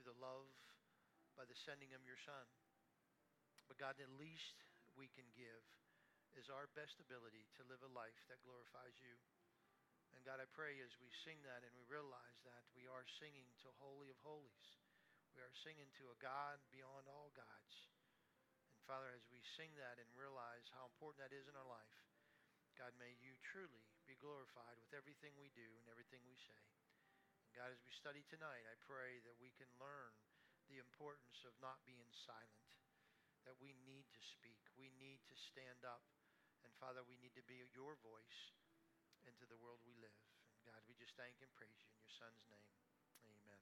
through the love by the sending of your Son. But God, the least we can give is our best ability to live a life that glorifies you. And God, I pray as we sing that and we realize that we are singing to Holy of Holies. We are singing to a God beyond all gods. And Father, as we sing that and realize how important that is in our life, God, may you truly be glorified with everything we do and everything we say. And God, as we study tonight, I pray that we can learn the importance of not being silent, that we need to speak. We need to stand up. And Father, we need to be your voice into the world we live. And God, we just thank and praise you in your Son's name. Amen.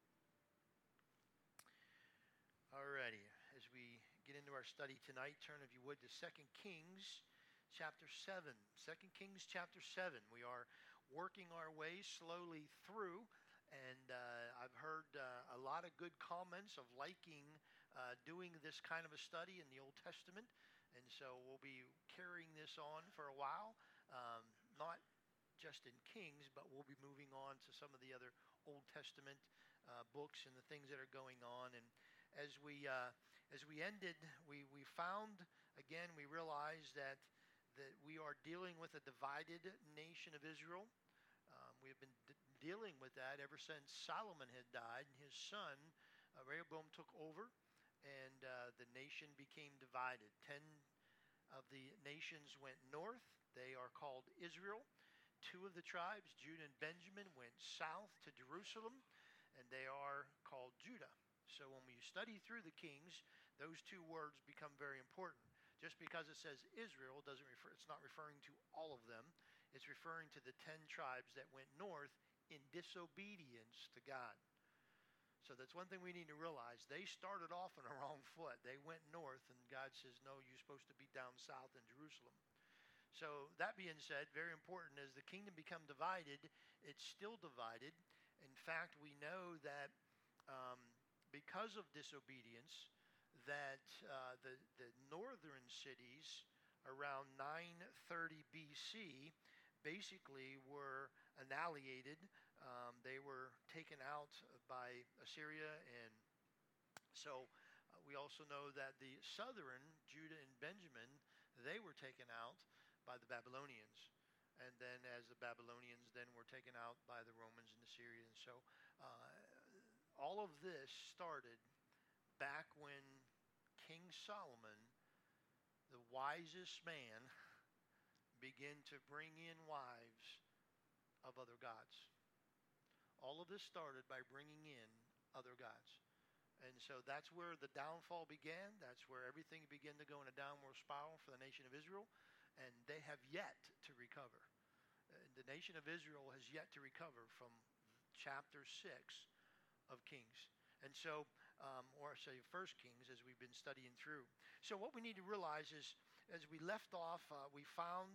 Alrighty, as we get into our study tonight, turn if you would to 2 Kings chapter 7. 2 Kings chapter 7. We are working our way slowly through, and I've heard a lot of good comments of liking doing this kind of a study in the Old Testament, and so we'll be carrying this on for a while, not just in Kings, but we'll be moving on to some of the other Old Testament books and the things that are going on. And as we ended, we found, again, we realized that we are dealing with a divided nation of Israel. We have been dealing with that ever since Solomon had died and his son Rehoboam took over, and the nation became divided. 10 of the nations went north. They are called Israel. 2 of the tribes, Judah and Benjamin, went south to Jerusalem, and they are called Judah. So when we study through the Kings, those 2 words become very important. Just because it says Israel doesn't refer, it's not referring to all of them. It's referring to the 10 tribes that went north in disobedience to God. So that's one thing we need to realize. They started off on the wrong foot. They went north, and God says, no, you're supposed to be down south in Jerusalem. So that being said, very important, as the kingdom become divided, it's still divided. In fact, we know that because of disobedience, that the northern cities around 930 BC basically were annihilated. They were taken out by Assyria, and so we also know that the southern, Judah and Benjamin, they were taken out by the Babylonians. And then as the Babylonians then were taken out by the Romans and the Syrians. So all of this started back when King Solomon, the wisest man, began to bring in wives of other gods. All of this started by bringing in other gods. And so that's where the downfall began. That's where everything began to go in a downward spiral for the nation of Israel. And they have yet to recover. The nation of Israel has yet to recover from chapter 6 of Kings. And so, or say 1 Kings, as we've been studying through. So what we need to realize is, as we left off, we found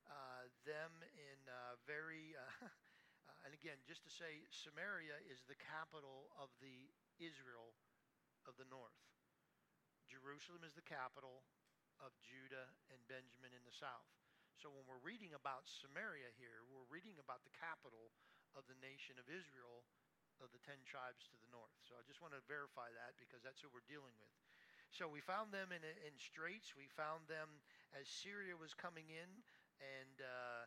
them in very, and again, just to say, Samaria is the capital of the Israel of the north. Jerusalem is the capital of Judah and Benjamin in the south. So when we're reading about Samaria here, we're reading about the capital of the nation of Israel, of the 10 tribes to the north. So I just want to verify that, because that's who we're dealing with. So we found them in straits. We found them as Syria was coming in and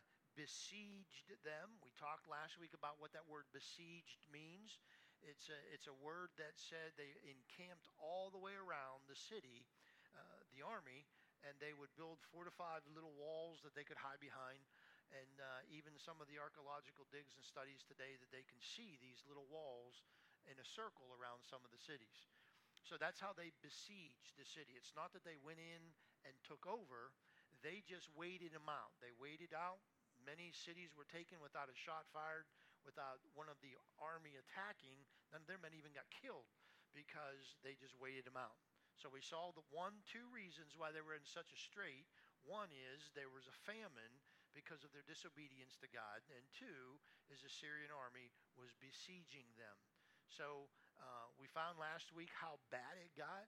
besieged them. We talked last week about what that word besieged means. It's a word that said they encamped all the way around the city, the army, and they would build fortified little walls that they could hide behind. And even some of the archaeological digs and studies today, that they can see these little walls in a circle around some of the cities. So that's how they besieged the city. It's not that they went in and took over. They just waited them out. They waited out. Many cities were taken without a shot fired, without one of the army attacking. None of their men even got killed because they just waited them out. So we saw the 2 reasons why they were in such a strait. One is there was a famine because of their disobedience to God. And 2 is the Syrian army was besieging them. So we found last week how bad it got.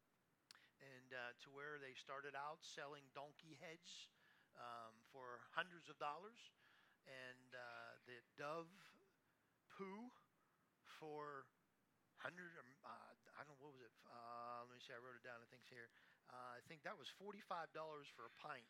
And to where they started out selling donkey heads for hundreds of dollars. And the dove poo for hundred. I don't know, what was it? Let me see. I wrote it down. I think it's here. I think that was $45 for a pint.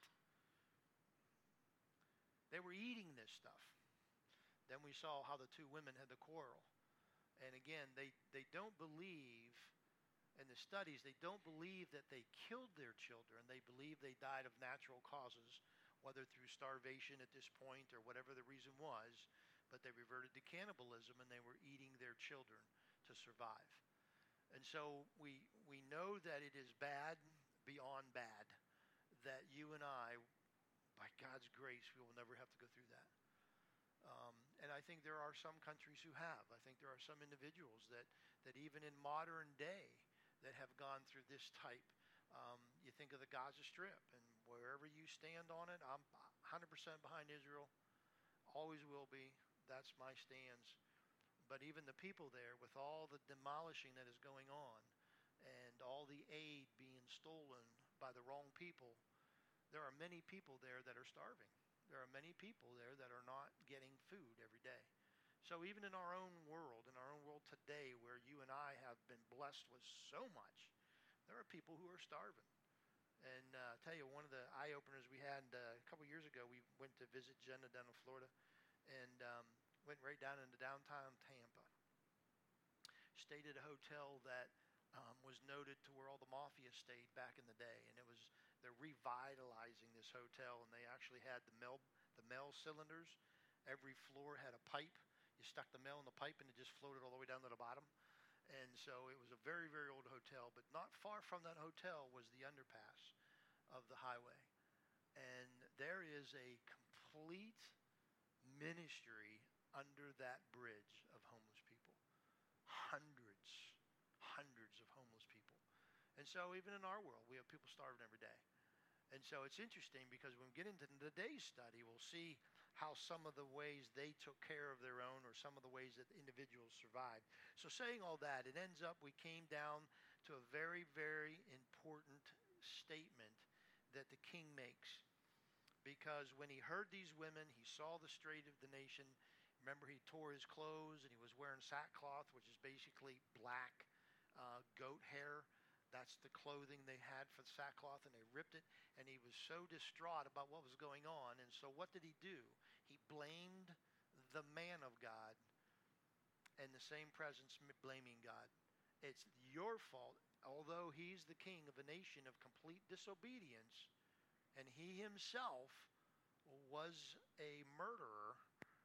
They were eating this stuff. Then we saw how the two women had the quarrel. And again, they don't believe, in the studies, they don't believe that they killed their children. They believe they died of natural causes, whether through starvation at this point or whatever the reason was. But they reverted to cannibalism, and they were eating their children to survive. And so we know that it is bad beyond bad, that you and I, by God's grace, we will never have to go through that. And I think there are some countries who have. I think there are some individuals that even in modern day that have gone through this type. You think of the Gaza Strip, and wherever you stand on it, I'm 100% behind Israel, always will be. That's my stance. But even the people there, with all the demolishing that is going on and all the aid being stolen by the wrong people, there are many people there that are starving. There are many people there that are not getting food every day. So even in our own world today, where you and I have been blessed with so much, there are people who are starving. And I'll tell you, one of the eye-openers we had a couple years ago, we went to visit Jenna down in Florida, and went right down into downtown Tampa. Stayed at a hotel that was noted to where all the mafia stayed back in the day, and they're revitalizing this hotel, and they actually had the mail cylinders. Every floor had a pipe. You stuck the mail in the pipe, and it just floated all the way down to the bottom. And so it was a very, very old hotel, but not far from that hotel was the underpass of the highway. And there is a complete ministry under that bridge of homeless people. Hundreds of homeless people. And so even in our world, we have people starving every day. And so it's interesting, because when we get into today's study, we'll see how some of the ways they took care of their own, or some of the ways that individuals survived. So saying all that, it ends up we came down to a very, very important statement that the king makes. Because when he heard these women, he saw the strait of the nation. Remember, he tore his clothes, and he was wearing sackcloth, which is basically black goat hair. That's the clothing they had for the sackcloth, and they ripped it, and he was so distraught about what was going on. And so what did he do? He blamed the man of God, and the same presence blaming God. It's your fault, although he's the king of a nation of complete disobedience, and he himself was a murderer.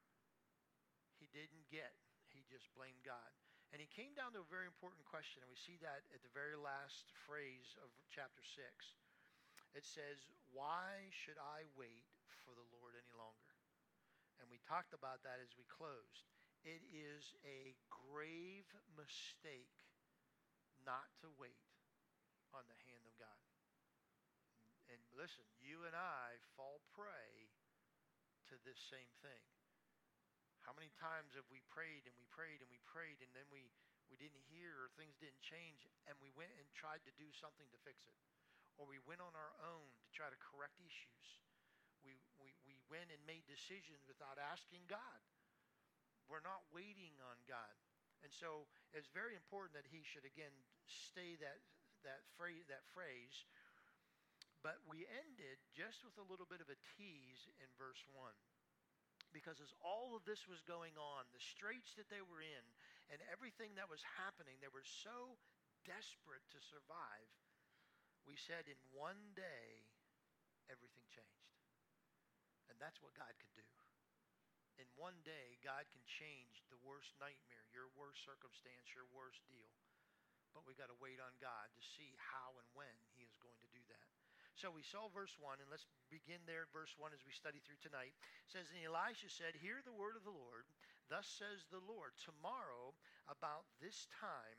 He didn't get. He just blamed God. And he came down to a very important question, and we see that at the very last phrase of chapter 6. It says, "Why should I wait for the Lord any longer?" And we talked about that as we closed. It is a grave mistake not to wait on the hand of God. And listen, you and I fall prey to this same thing. How many times have we prayed and we prayed and we prayed, and then we didn't hear, or things didn't change, and we went and tried to do something to fix it? Or we went on our own to try to correct issues. We went and made decisions without asking God. We're not waiting on God. And so it's very important that he should, again, stay that phrase. But we ended just with a little bit of a tease in verse 1. Because as all of this was going on, the straits that they were in, and everything that was happening, they were so desperate to survive. We said in one day, everything changed. And that's what God could do. In one day, God can change the worst nightmare, your worst circumstance, your worst deal. But we've got to wait on God to see how and when he is going to do that. So we saw verse 1, and let's begin there at verse 1 as we study through tonight. It says, "And Elisha said, Hear the word of the Lord. Thus says the Lord, tomorrow about this time,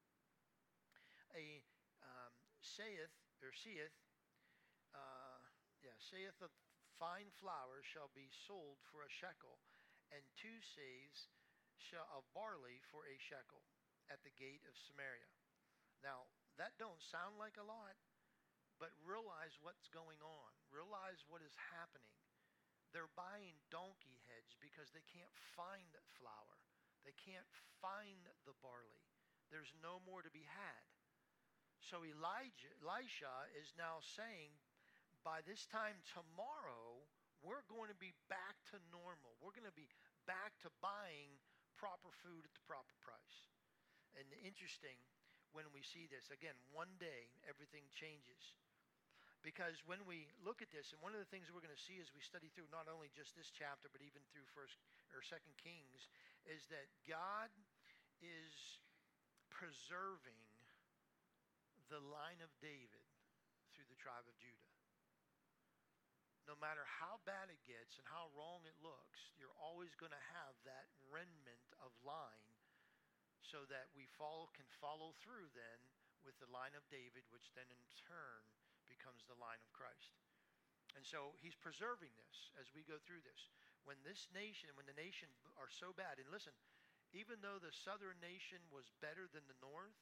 saith the fine flour shall be sold for a shekel, and 2 seahs of barley for a shekel at the gate of Samaria." Now, that don't sound like a lot, but realize what's going on. Realize what is happening. They're buying donkey heads because they can't find flour. They can't find the barley. There's no more to be had. So Elisha is now saying, by this time tomorrow, we're going to be back to normal. We're going to be back to buying proper food at the proper price. And interesting, when we see this, again, one day everything changes. Because when we look at this, and one of the things we're going to see as we study through not only just this chapter, but even through First or Second Kings, is that God is preserving the line of David through the tribe of Judah. No matter how bad it gets and how wrong it looks, you're always going to have that remnant of line, so that we can follow through then with the line of David, which then in turn becomes the line of Christ. And so he's preserving this as we go through this. When the nation are so bad, and listen, even though the southern nation was better than the north,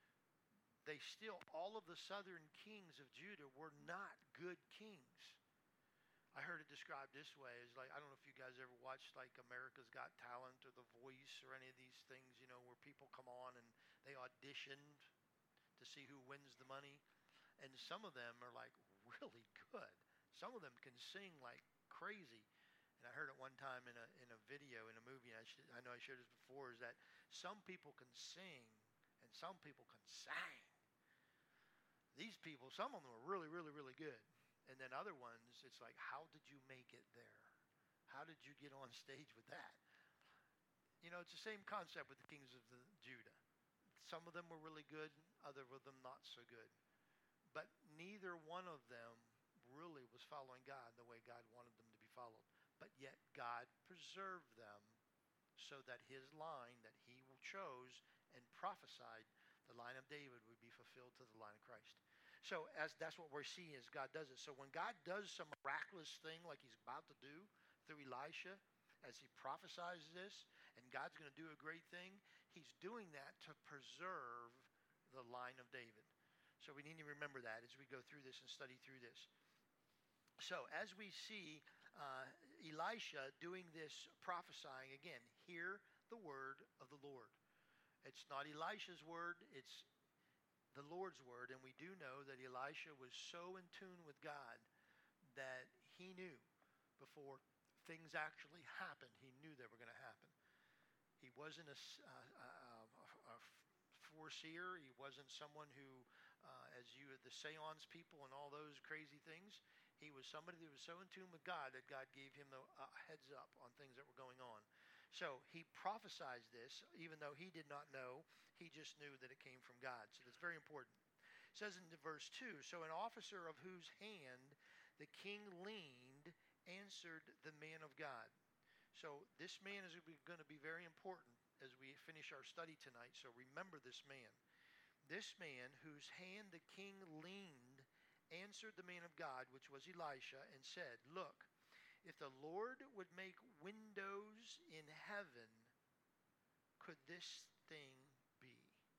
all of the southern kings of Judah were not good kings. I heard it described this way, as like, I don't know if you guys ever watched like America's Got Talent or The Voice or any of these things, where people come on and they auditioned to see who wins the money. And some of them are like really good. Some of them can sing like crazy. And I heard it one time in a video, in a movie, and I know I shared this before, is that some people can sing and some people can sing. These people, some of them are really, really, really good. And then other ones, it's like, how did you make it there? How did you get on stage with that? It's the same concept with the kings of Judah. Some of them were really good, other of them not so good. But neither one of them really was following God the way God wanted them to be followed. But yet God preserved them so that his line that he chose and prophesied, the line of David, would be fulfilled to the line of Christ. So that's what we're seeing as God does it. So when God does some miraculous thing like he's about to do through Elisha, as he prophesies this, and God's going to do a great thing, he's doing that to preserve the line of David. So we need to remember that as we go through this and study through this. So as we see Elisha doing this prophesying, again, hear the word of the Lord. It's not Elisha's word, it's the Lord's word. And we do know that Elisha was so in tune with God that he knew before things actually happened, he knew they were going to happen. He wasn't a foreseer. He wasn't someone who, the seance people and all those crazy things. He was somebody that was so in tune with God that God gave him the heads up on things that were going on. So he prophesied this, even though he did not know. He just knew that it came from God. So that's very important. It says in verse 2, so an officer of whose hand the king leaned answered the man of God. So this man is going to be very important as we finish our study tonight. So remember this man. This man whose hand the king leaned answered the man of God, which was Elisha, and said, look, if the Lord would make windows in heaven, could this thing be?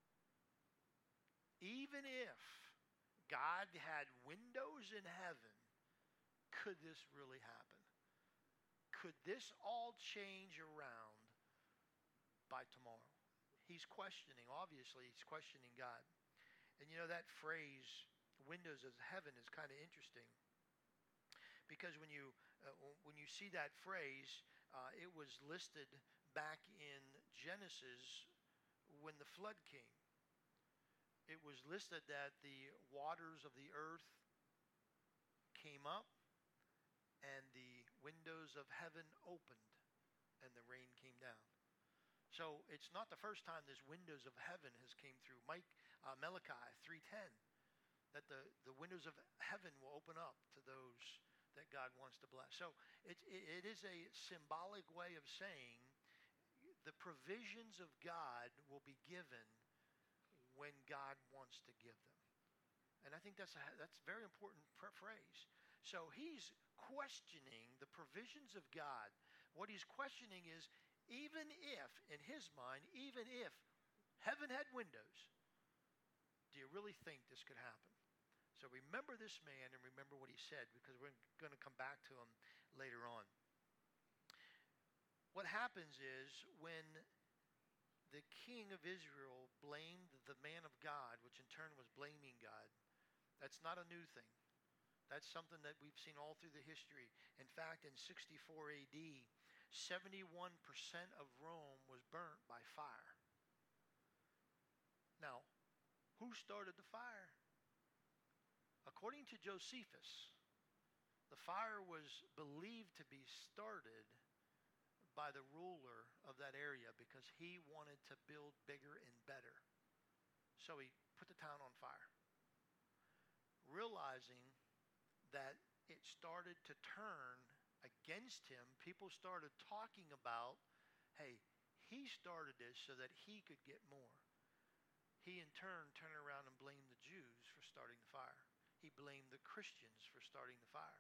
Even if God had windows in heaven, could this really happen? Could this all change around by tomorrow? He's questioning, obviously, he's questioning God. And that phrase, windows of heaven, is kind of interesting. Because when you see that phrase, it was listed back in Genesis when the flood came. It was listed that the waters of the earth came up and the windows of heaven opened and the rain came down. So it's not the first time this windows of heaven has came through. Malachi 3:10, that the windows of heaven will open up to those that God wants to bless. So it is a symbolic way of saying the provisions of God will be given when God wants to give them. And I think that's a very important phrase. So he's questioning the provisions of God. What he's questioning is, even if, in his mind, even if heaven had windows, do you really think this could happen? So remember this man and remember what he said, because we're going to come back to him later on. What happens is when the king of Israel blamed the man of God, which in turn was blaming God. That's not a new thing. That's something that we've seen all through the history. In fact, in 64 AD, 71% of Rome was burnt by fire. Now, who started the fire? According to Josephus, the fire was believed to be started by the ruler of that area because he wanted to build bigger and better. So he put the town on fire, realizing that it started to turn against him. People started talking about, hey, he started this so that he could get more. He in turn turned around and blamed the Jews for starting the fire. He blamed the Christians for starting the fire.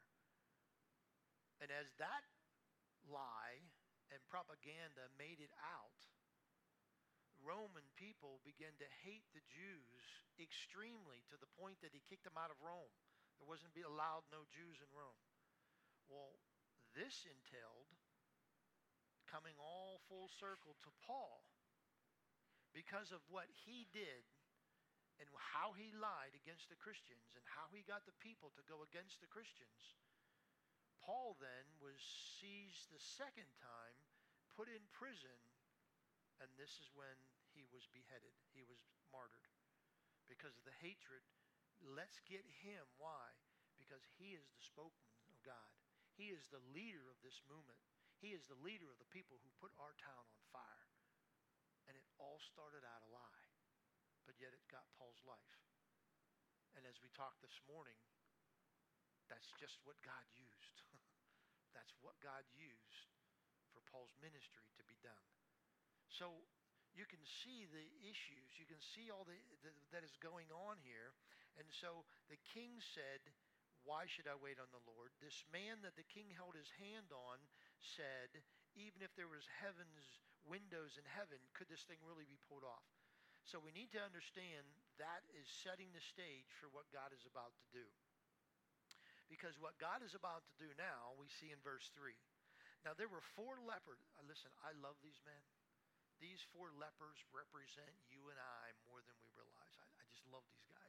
And as that lie and propaganda made it out, Roman people began to hate the Jews extremely, to the point that he kicked them out of Rome. There wasn't allowed no Jews in Rome. Well, this entailed coming all full circle to Paul because of what he did and how he lied against the Christians and how he got the people to go against the Christians. Paul then was seized the second time, put in prison, and this is when he was beheaded. He was martyred because of the hatred. Let's get him. Why? Because he is the spokesman of God. He is the leader of this movement. He is the leader of the people who put our town on fire. And it all started out a lie, but yet it got Paul's life. And as we talked this morning, that's just what God used. That's what God used for Paul's ministry to be done. So you can see the issues. You can see all that is going on here. And so the king said, why should I wait on the Lord? This man that the king held his hand on said, even if there was heaven's windows in heaven, could this thing really be pulled off? So we need to understand that is setting the stage for what God is about to do. Because what God is about to do now, we see in verse 3. Now there were 4 lepers. Listen, I love these men. These 4 lepers represent you and I more than we realize. I just love these guys.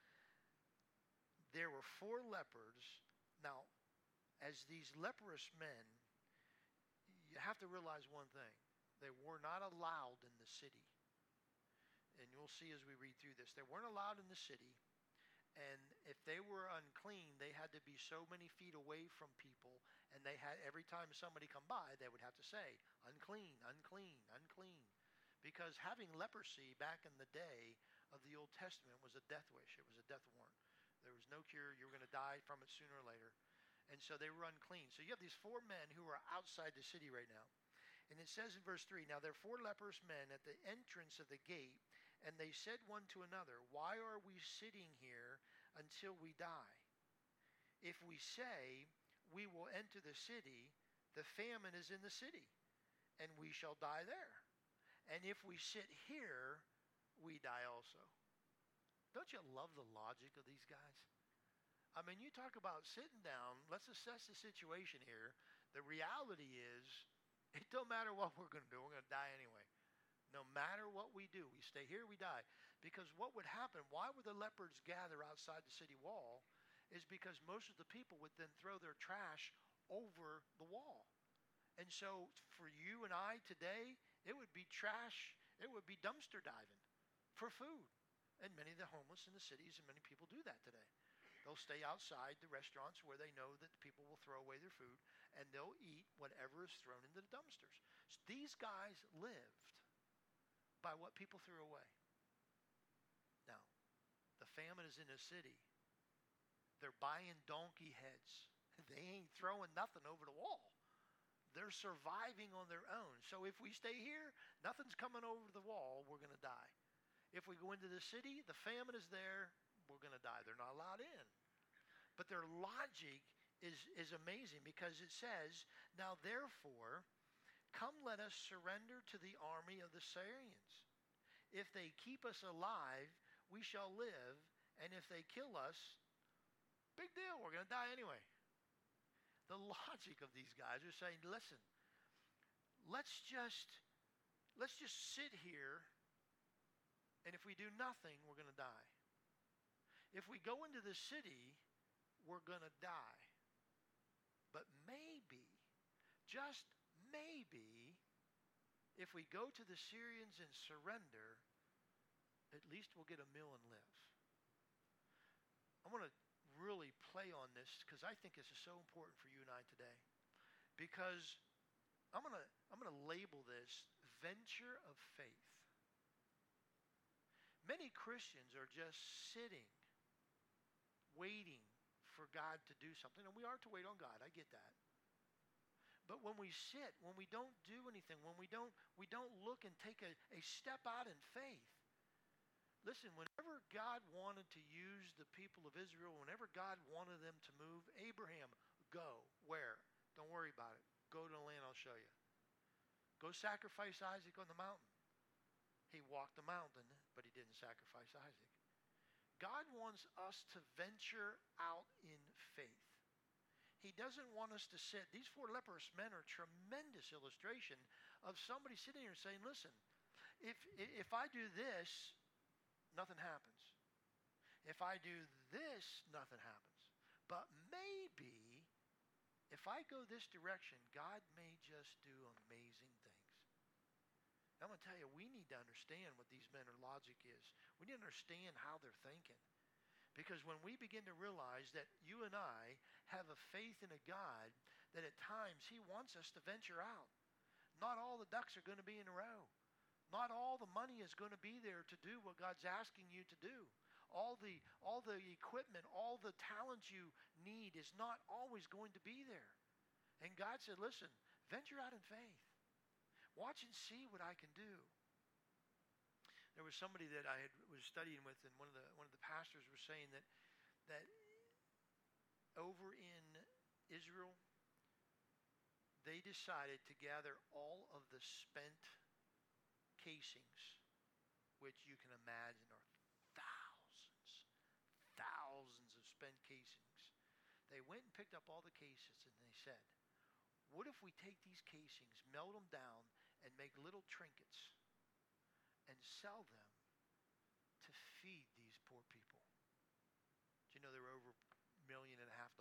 There were 4 lepers. Now, as these leprous men, you have to realize one thing. They were not allowed in the city. And you'll see as we read through this. They weren't allowed in the city. And if they were unclean, they had to be so many feet away from people. And they had, every time somebody come by, they would have to say, unclean, unclean, unclean. Because having leprosy back in the day of the Old Testament was a death wish. It was a death warrant. There was no cure. You were going to die from it sooner or later. And so they were unclean. So you have these 4 men who are outside the city right now. And it says in verse 3, now there are 4 leprous men at the entrance of the gate, and they said one to another, why are we sitting here until we die? If we say we will enter the city, the famine is in the city, and we shall die there. And if we sit here, we die also. Don't you love the logic of these guys? I mean, you talk about sitting down, let's assess the situation here. The reality is, it don't matter what we're going to do, we're going to die anyway. No matter what we do, we stay here, we die. Because what would happen, why would the lepers gather outside the city wall, is because most of the people would then throw their trash over the wall. And so for you and I today, it would be trash, it would be dumpster diving for food. And many of the homeless in the cities, and many people do that today. They'll stay outside the restaurants where they know that the people will throw away their food, and they'll eat whatever is thrown into the dumpsters. So these guys lived by what people threw away. Now, the famine is in the city. They're buying donkey heads. They ain't throwing nothing over the wall. They're surviving on their own. So if we stay here, nothing's coming over the wall, we're going to die. If we go into the city, the famine is there, we're going to die. They're not allowed in. But their logic is amazing, because it says, now therefore, come let us surrender to the army of the Syrians. If they keep us alive, we shall live. And if they kill us, big deal, we're going to die anyway. The logic of these guys are saying, listen, let's just let's just sit here, and if we do nothing, we're going to die. If we go into the city, we're going to die. But maybe, just maybe, if we go to the Syrians and surrender, at least we'll get a meal and live. I want to really play on this because I think this is so important for you and I today. Because I'm gonna label this venture of faith. Many Christians are just sitting, waiting for God to do something, and we are to wait on God. I get that. But when we sit, when we don't do anything, when we don't look and take a step out in faith. Listen, whenever God wanted to use the people of Israel, whenever God wanted them to move, Abraham, go. Where? Don't worry about it. Go to the land I'll show you. Go sacrifice Isaac on the mountain. He walked the mountain, but he didn't sacrifice Isaac. God wants us to venture out in faith. He doesn't want us to sit. These 4 leprous men are a tremendous illustration of somebody sitting here saying, listen, if I do this, nothing happens. If I do this, nothing happens. But maybe if I go this direction, God may just do amazing things. I'm going to tell you, we need to understand what these men's logic is. We need to understand how they're thinking. Because when we begin to realize that you and I have a faith in a God that at times he wants us to venture out. Not all the ducks are going to be in a row. Not all the money is going to be there to do what God's asking you to do. All the equipment, all the talent you need is not always going to be there. And God said, listen, venture out in faith. Watch and see what I can do. There was somebody that I was studying with, and one of the pastors was saying that over in Israel, they decided to gather all of the spent casings, which you can imagine are thousands of spent casings. They went and picked up all the cases, and they said, what if we take these casings, melt them down, and make little trinkets and sell them to feed these poor people? Do you know they're over $1.5 million?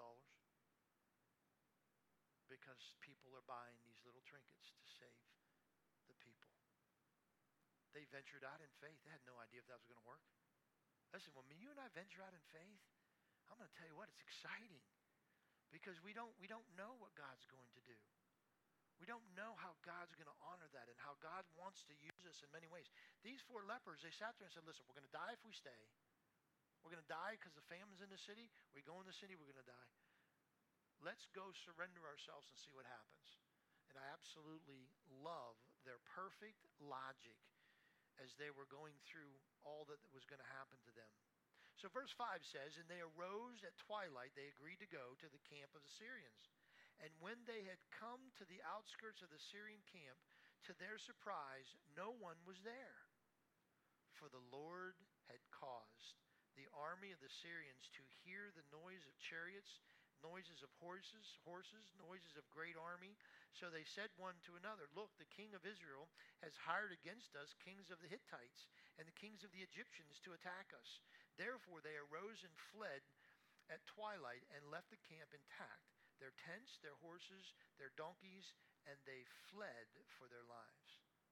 Because people are buying these little trinkets to save the people. They ventured out in faith. They had no idea if that was going to work. Listen, when you and I venture out in faith, I'm going to tell you what, it's exciting. Because we don't know what God's going to do. We don't know how God's going to honor that and how God wants to use us in many ways. These 4 lepers, they sat there and said, listen, we're going to die if we stay. We're going to die because the famine's in the city. We go in the city, we're going to die. Let's go surrender ourselves and see what happens. And I absolutely love their perfect logic as they were going through all that was going to happen to them. So verse 5 says, and they arose at twilight, they agreed to go to the camp of the Syrians. And when they had come to the outskirts of the Syrian camp, to their surprise, no one was there. For the Lord had caused the army of the Syrians to hear the noise of chariots, noises of horses, noises of great army. So they said one to another, look, the king of Israel has hired against us kings of the Hittites and the kings of the Egyptians to attack us. Therefore they arose and fled at twilight and left the camp intact, their tents, their horses, their donkeys, and they fled for their lives.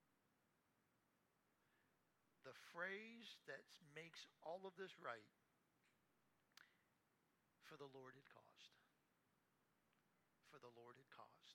The phrase that makes all of this right, for the Lord had caused. For the Lord had caused.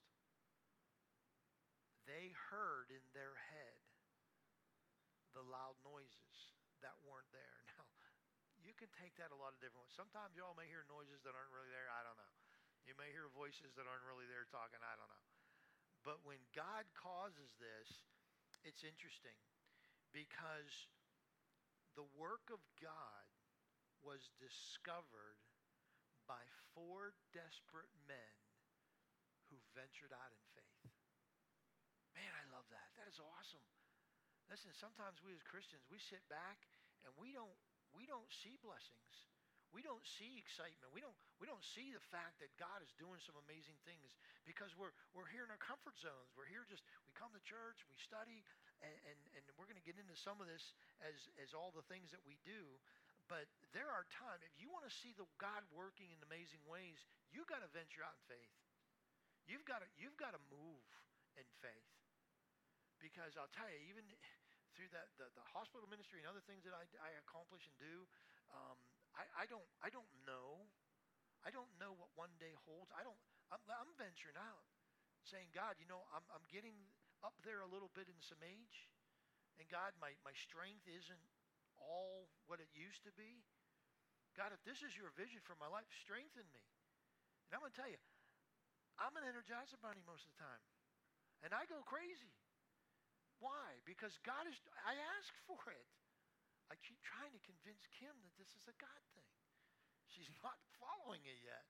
They heard in their head the loud noises that weren't there. Now, you can take that a lot of different ways. Sometimes y'all may hear noises that aren't really there. I don't know. You may hear voices that aren't really there talking. I don't know. But when God causes this, it's interesting because the work of God was discovered by 4 desperate men who ventured out in faith. Man, I love that. That is awesome. Listen, sometimes we as Christians, we sit back and we don't see blessings. We don't see excitement. We don't see the fact that God is doing some amazing things because we're here in our comfort zones. We're here we come to church, we study, and we're going to get into some of this as all the things that we do. But there are times, if you want to see the God working in amazing ways, you got to venture out in faith. You've got to move in faith. Because I'll tell you, even through the hospital ministry and other things that I accomplish and do, I don't know. I don't know what one day holds. I'm venturing out, saying, God, I'm getting up there a little bit in some age, and God, my strength isn't all what it used to be. God, if this is your vision for my life, strengthen me. And I'm going to tell you, I'm an Energizer Bunny most of the time, and I go crazy. Why? Because I ask for it. I keep trying to convince Kim that this is a God thing. She's not following it yet.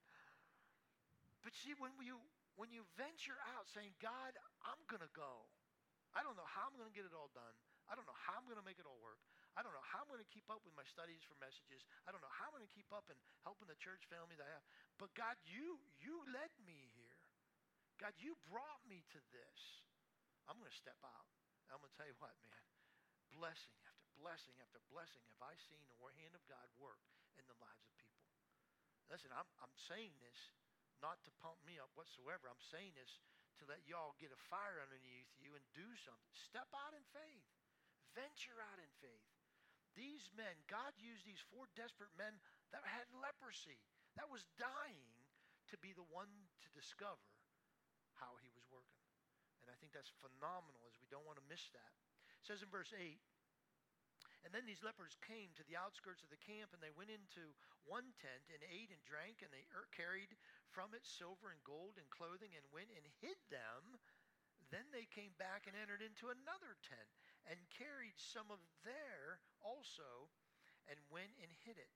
But see, when you venture out saying, God, I'm going to go. I don't know how I'm going to get it all done. I don't know how I'm going to make it all work. I don't know how I'm going to keep up with my studies for messages. I don't know how I'm going to keep up and helping the church family that I have. But God, you led me here. God, you brought me to this. I'm going to step out. I'm going to tell you what, man. Blessing after blessing after blessing have I seen the hand of God work in the lives of people. Listen, I'm saying this not to pump me up whatsoever. I'm saying this to let y'all get a fire underneath you and do something. Step out in faith. Venture out in faith. These men, God used these 4 desperate men that had leprosy, that was dying, to be the one to discover how he was working. And I think that's phenomenal, as we don't want to miss that. It says in verse 8, and then these lepers came to the outskirts of the camp, and they went into one tent and ate and drank, and they carried from it silver and gold and clothing and went and hid them. Then they came back and entered into another tent and carried some of there also and went and hid it.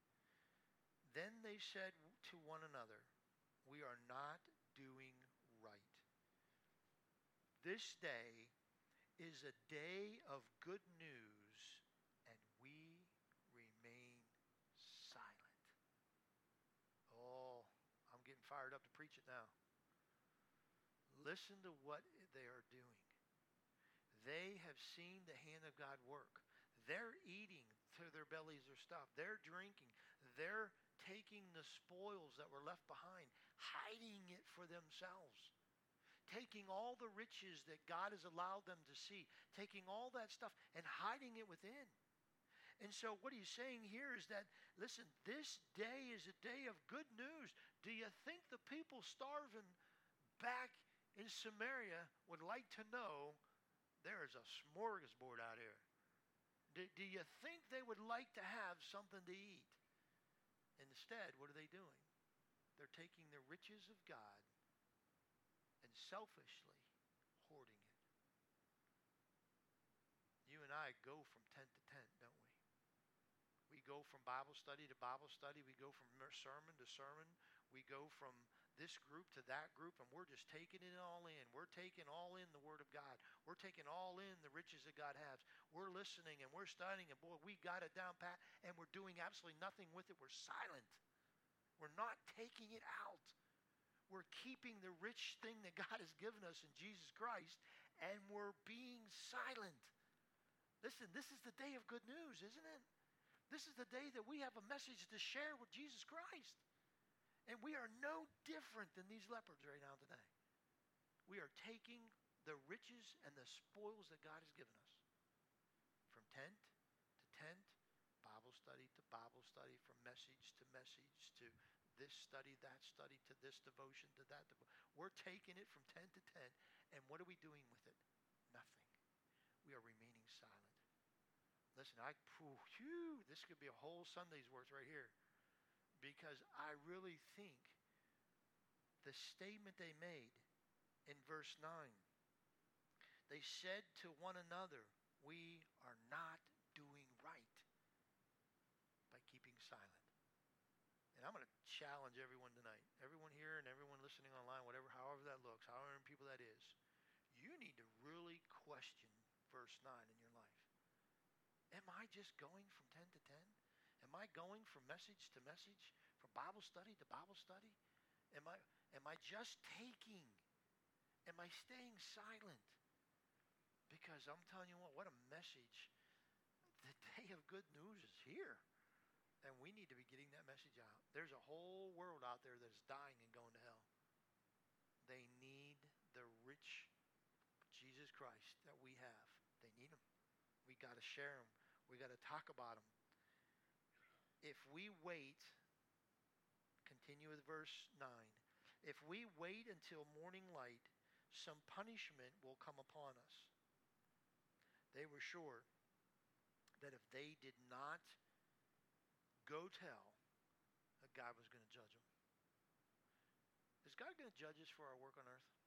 Then they said to one another, we are not doing right. This day is a day of good news, and we remain silent. Oh, I'm getting fired up to preach it now. Listen to what they are doing. They have seen the hand of God work. They're eating to their bellies their stuff. They're drinking. They're taking the spoils that were left behind, hiding it for themselves. Taking all the riches that God has allowed them to see, taking all that stuff and hiding it within. And so what he's saying here is that, listen, this day is a day of good news. Do you think the people starving back in Samaria would like to know there is a smorgasbord out here? Do you think they would like to have something to eat? Instead, what are they doing? They're taking the riches of God and selfishly hoarding it. You and I go from tent to tent, don't we? We go from Bible study to Bible study. We go from sermon to sermon. We go from this group to that group, and we're just taking it all in. We're taking all in the Word of God. We're taking all in the riches that God has. We're listening and we're studying, and boy, we got it down pat, and we're doing absolutely nothing with it. We're silent. We're not taking it out. We're keeping the rich thing that God has given us in Jesus Christ, and we're being silent. Listen, this is the day of good news, isn't it? This is the day that we have a message to share with Jesus Christ. And we are no different than these lepers right now today. We are taking the riches and the spoils that God has given us. From tent to tent, Bible study to Bible study, from message to message, to this study, that study, to this devotion, to that devotion. We're taking it from tent to tent, and what are we doing with it? Nothing. We are remaining silent. Listen, this could be a whole Sunday's worth right here. Because I really think the statement they made in verse 9, they said to one another, we are not doing right by keeping silent. And I'm going to challenge everyone tonight, everyone here and everyone listening online, however that looks, however many people that is, you need to really question verse 9 in your life. Am I just going from 10 to 10? Am I going from message to message, from Bible study to Bible study? Am I just taking? Am I staying silent? Because I'm telling you what a message. The day of good news is here. And we need to be getting that message out. There's a whole world out there that is dying and going to hell. They need the rich Jesus Christ that we have. They need him. We got to share him. We got to talk about him. If we wait, continue with verse 9. If we wait until morning light, some punishment will come upon us. They were sure that if they did not go tell, that God was going to judge them. Is God going to judge us for our work on earth?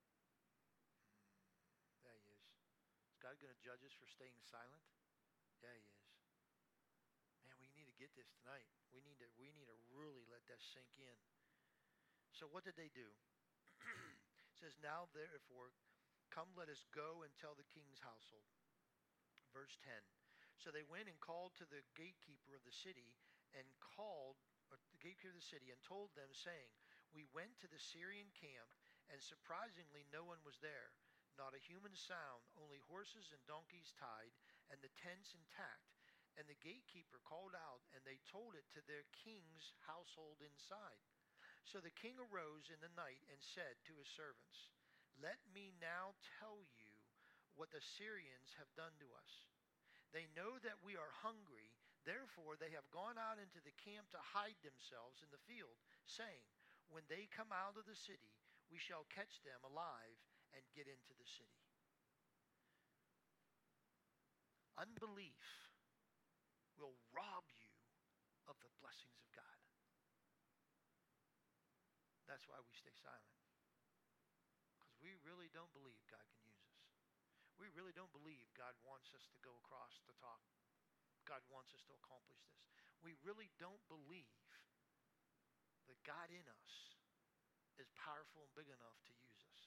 Yeah, he is. Is God going to judge us for staying silent? Yeah, he is. Man, we need to get this tonight. We need to really let that sink in. So what did they do? It says, now therefore, come let us go and tell the king's household. Verse 10. So they went and called to the gatekeeper of the city and told them, saying, we went to the Syrian camp, and surprisingly no one was there. Not a human sound, only horses and donkeys tied, and the tents intact. And the gatekeeper called out, and they told it to their king's household inside. So the king arose in the night and said to his servants, let me now tell you what the Syrians have done to us. They know that we are hungry, therefore they have gone out into the camp to hide themselves in the field, saying, when they come out of the city, we shall catch them alive and get into the city. Unbelief will rob you of the blessings of God. That's why we stay silent. Because we really don't believe God can use us. We really don't believe God wants us to go across the top. God wants us to accomplish this. We really don't believe that God in us is powerful and big enough to use us.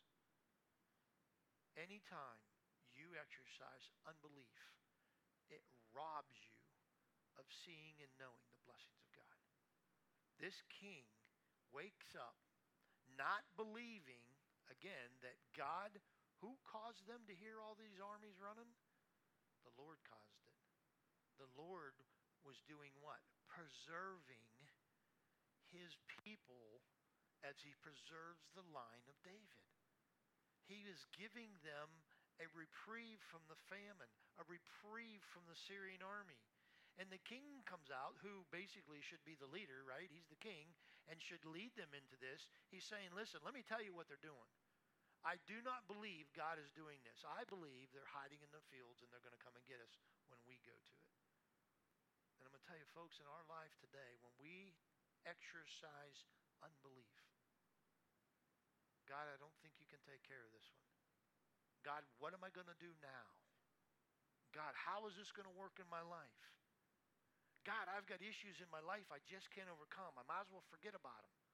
Anytime you exercise unbelief, it robs you of seeing and knowing the blessings of God. This king wakes up not believing, again, that God, who caused them to hear all these armies running? The Lord caused it. The Lord was doing what? Preserving his people as he preserves the line of David. He is giving them a reprieve from the famine, a reprieve from the Syrian army. And the king comes out, who basically should be the leader, right? He's the king and should lead them into this. He's saying, listen, let me tell you what they're doing. I do not believe God is doing this. I believe they're hiding in the fields and they're going to come and get us when we go to it. And I'm going to tell you, folks, in our life today, when we exercise unbelief, God, I don't think you can take care of this one. God, what am I going to do now? God, how is this going to work in my life? God, I've got issues in my life I just can't overcome. I might as well forget about them.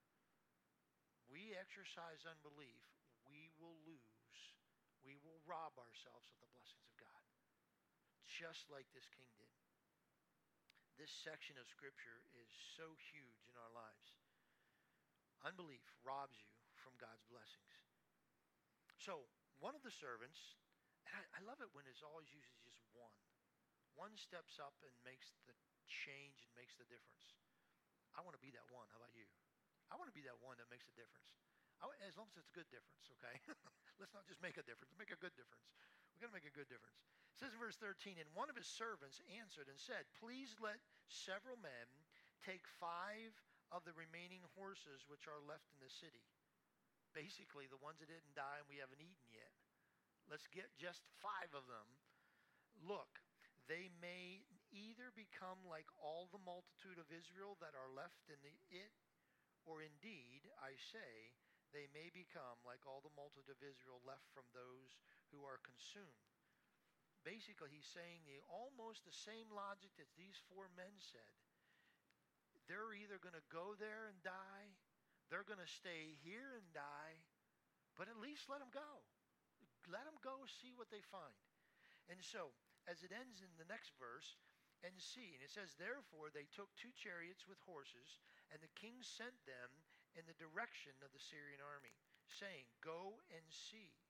We exercise unbelief, we will lose. We will rob ourselves of the blessings of God, just like this king did. This section of Scripture is so huge in our lives. Unbelief robs you from God's blessings. So, one of the servants, and I love it when it's always usually just one. One steps up and makes the change and makes the difference. I want to be that one. How about you? I want to be that one that makes a difference. As long as it's a good difference, okay? Let's not just make a difference. Make a good difference. We've got to make a good difference. It says in verse 13, and one of his servants answered and said, please let several men take 5 of the remaining horses which are left in the city. Basically, the ones that didn't die and we haven't eaten yet. Let's get just 5 of them. Look, they may either become like all the multitude of Israel that are left in it, or indeed, I say, they may become like all the multitude of Israel left from those who are consumed. Basically, he's saying almost the same logic that these 4 men said. They're either going to go there and die, they're going to stay here and die, but at least let them go. Let them go see what they find. And so, as it ends in the next verse, and see, and it says, therefore they took 2 chariots with horses, and the king sent them in the direction of the Syrian army, saying, go and see.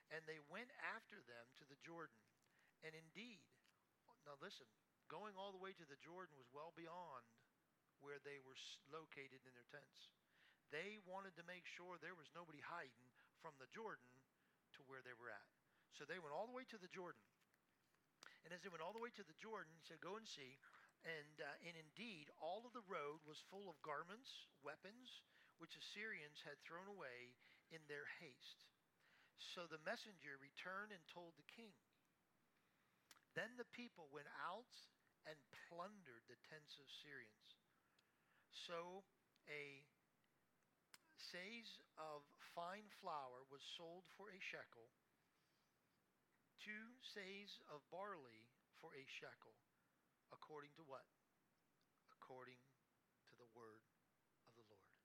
And they went after them to the Jordan. And indeed, now listen, going all the way to the Jordan was well beyond where they were located in their tents. They wanted to make sure there was nobody hiding from the Jordan to where they were at. So they went all the way to the Jordan. And as they went all the way to the Jordan, he said, "Go and see." And indeed, all of the road was full of garments, weapons, which Assyrians had thrown away in their haste. So the messenger returned and told the king. Then the people went out and plundered the tents of Syrians. So a seahs of fine flour was sold for a shekel, 2 seahs of barley for a shekel, according to what? According to the word of the Lord.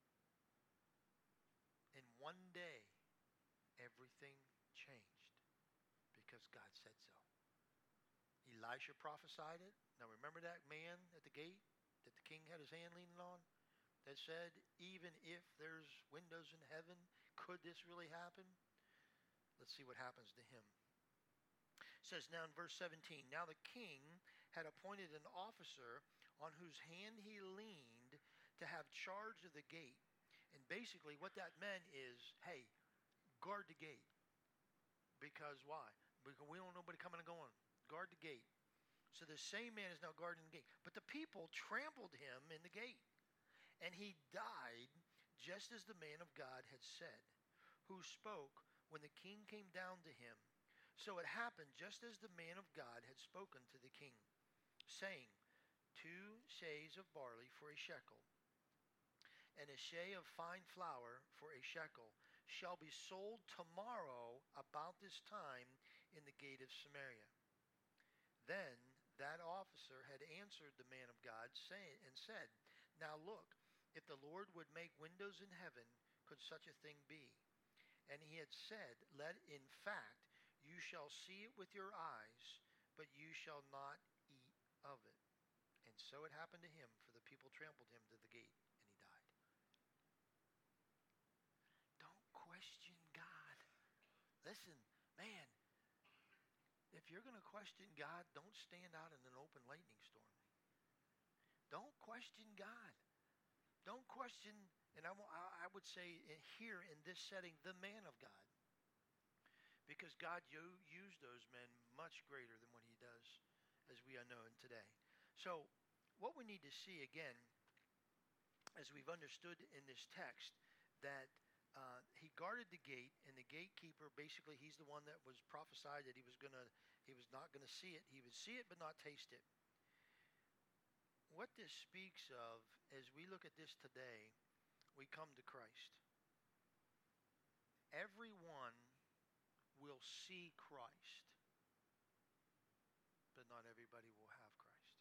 In one day, everything changed because God said so. Elisha prophesied it. Now remember that man at the gate that the king had his hand leaning on? That said, even if there's windows in heaven, could this really happen? Let's see what happens to him. It says now in verse 17, now the king had appointed an officer on whose hand he leaned to have charge of the gate. And basically what that meant is, hey, guard the gate. Because why? Because we don't want nobody coming and going. Guard the gate. So the same man is now guarding the gate. But the people trampled him in the gate. And he died just as the man of God had said, who spoke when the king came down to him. So it happened just as the man of God had spoken to the king, saying, 2 seahs of barley for a shekel, and a seah of fine flour for a shekel shall be sold tomorrow about this time in the gate of Samaria. Then that officer had answered the man of God and said, now look, if the Lord would make windows in heaven, could such a thing be? And he had said, let in fact you shall see it with your eyes, but you shall not eat of it. And so it happened to him, for the people trampled him to the gate, and he died. Don't question God. Listen, man, if you're going to question God, don't stand out in an open lightning storm. Don't question God. Don't question, and I would say here in this setting, the man of God. Because God used those men much greater than what he does, as we are known today. So what we need to see again, as we've understood in this text, that he guarded the gate, and the gatekeeper, basically he's the one that was prophesied that he was not going to see it. He would see it but not taste it. What this speaks of, as we look at this today, we come to Christ. Everyone will see Christ, but not everybody will have Christ.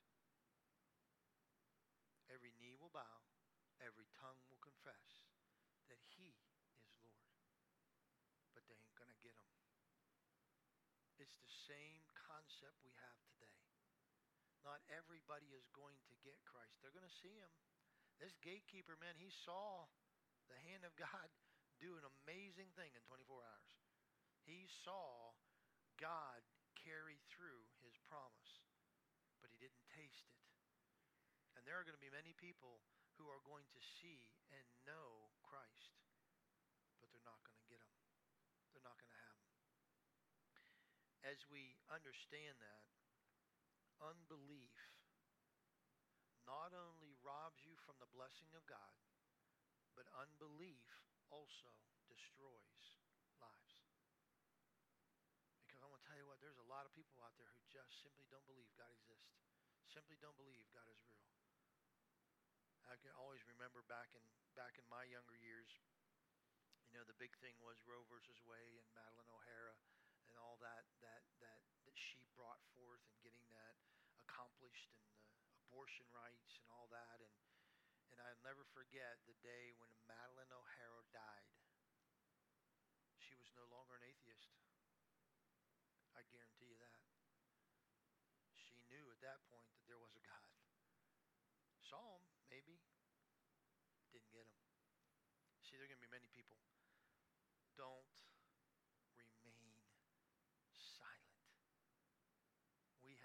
Every knee will bow, every tongue will confess that he is Lord, but they ain't going to get him. It's the same concept we have today. Not everybody is going to get Christ. They're going to see him. This gatekeeper, man, he saw the hand of God do an amazing thing in 24 hours. He saw God carry through his promise, but he didn't taste it. And there are going to be many people who are going to see and know Christ, but they're not going to get him. They're not going to have him. As we understand that, unbelief not only robs you from the blessing of God, but unbelief also destroys lives. Because I'm going to tell you what, there's a lot of people out there who just simply don't believe God exists. Simply don't believe God is real. I can always remember back in my younger years, the big thing was Roe versus Wade and Madeleine O'Hara and all that she brought forth, and getting that accomplished, and the abortion rights and all that. And I'll never forget the day when Madeleine O'Hara died. She was no longer an atheist. I guarantee you that. She knew at that point that there was a God. Saw him, maybe. Didn't get him. See, there are going to be many people. Don't remain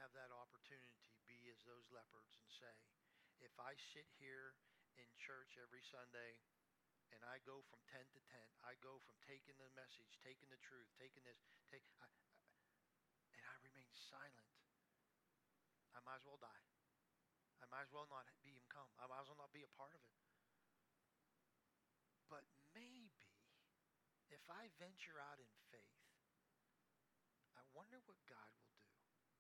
have that opportunity to be as those leopards and say, if I sit here in church every Sunday and I go from 10 to 10, I go from taking the message, taking the truth, taking this, and I remain silent, I might as well die. I might as well not be even come. I might as well not be a part of it. But maybe if I venture out in faith, I wonder what God will do.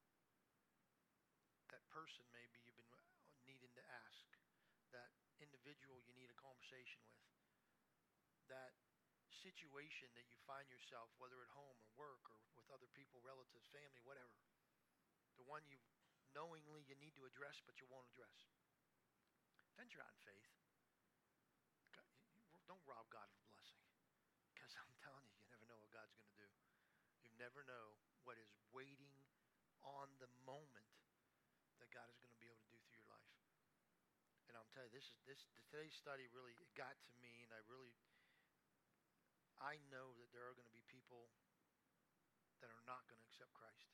That person maybe you've been needing to ask, that individual you need a conversation with, that situation that you find yourself, whether at home or work or with other people, relatives, family, whatever, the one you knowingly you need to address but you won't address. Venture out in faith. God, don't rob God of a blessing, because I'm telling you, you never know what God's going to do. You never know what is waiting on the moment that God is going to be able to do through your life. And I'm telling you, today's study really got to me, and I know that there are going to be people that are not going to accept Christ.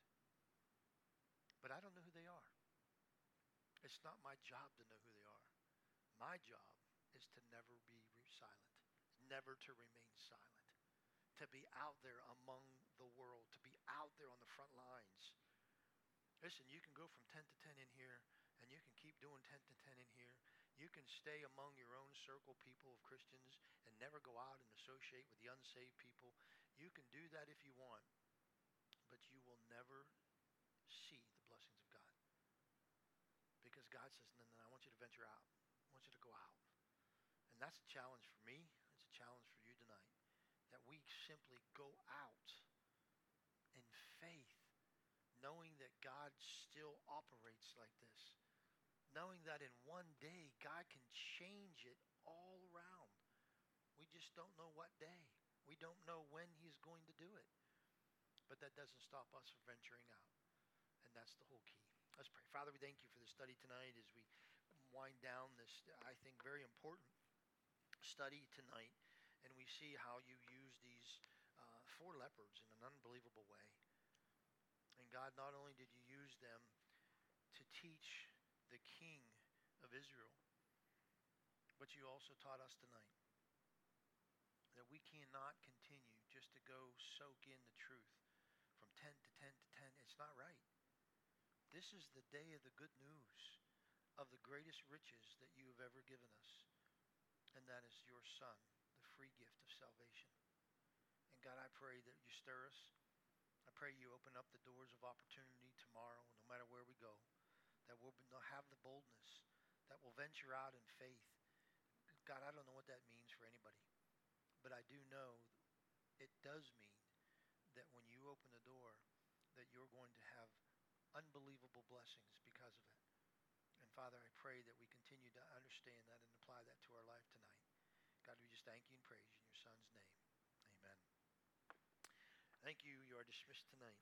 But I don't know who they are. It's not my job to know who they are. My job is to never be silent, never to remain silent, to be out there among the world, to be out there on the front lines. Listen, you can go from 10 to 10 in here, and you can keep doing 10 to 10 in here. You can stay among your own circle people of Christians and never go out and associate with the unsaved people. You can do that if you want, but you will never see the blessings of God. Because God says, no, I want you to venture out. I want you to go out. And that's a challenge for me. It's a challenge for you tonight. That we simply go out in faith, knowing that God still operates like this. Knowing that in one day, God can change it all around. We just don't know what day. We don't know when he's going to do it. But that doesn't stop us from venturing out. And that's the whole key. Let's pray. Father, we thank you for the study tonight as we wind down this, I think, very important study tonight. And we see how you use these 4 leopards in an unbelievable way. And God, not only did you use them to teach the king of Israel, but you also taught us tonight that we cannot continue just to go soak in the truth from 10 to 10 to 10. It's not right. This is the day of the good news of the greatest riches that you have ever given us, and that is your Son, the free gift of salvation. And God, I pray that you stir us. I pray you open up the doors of opportunity tomorrow, no matter where we go, that we'll have the boldness, that we'll venture out in faith. God, I don't know what that means for anybody, but I do know it does mean that when you open the door, that you're going to have unbelievable blessings because of it. And Father, I pray that we continue to understand that and apply that to our life tonight. God, we just thank you and praise you in your Son's name. Amen. Thank you. You are dismissed tonight.